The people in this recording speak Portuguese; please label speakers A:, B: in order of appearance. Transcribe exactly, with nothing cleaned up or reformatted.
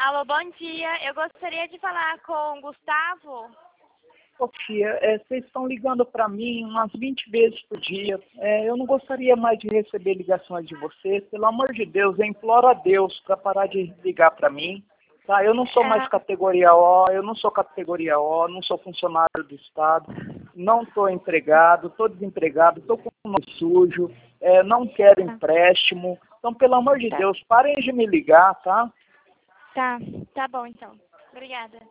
A: Alô, bom dia. Eu gostaria de falar com o Gustavo.
B: Sofia, é, vocês estão ligando para mim umas vinte vezes por dia. É, eu não gostaria mais de receber ligações de vocês. Pelo amor de Deus, eu imploro a Deus para parar de ligar para mim. Tá? Eu não sou mais
A: É,
B: categoria O, eu não sou categoria O, não sou funcionário do Estado, não estou empregado, estou desempregado, estou com o nome sujo, é, não quero
A: tá,
B: empréstimo. Então, pelo amor de
A: tá,
B: Deus, parem de me ligar, tá?
A: tá, tá bom então. Obrigada.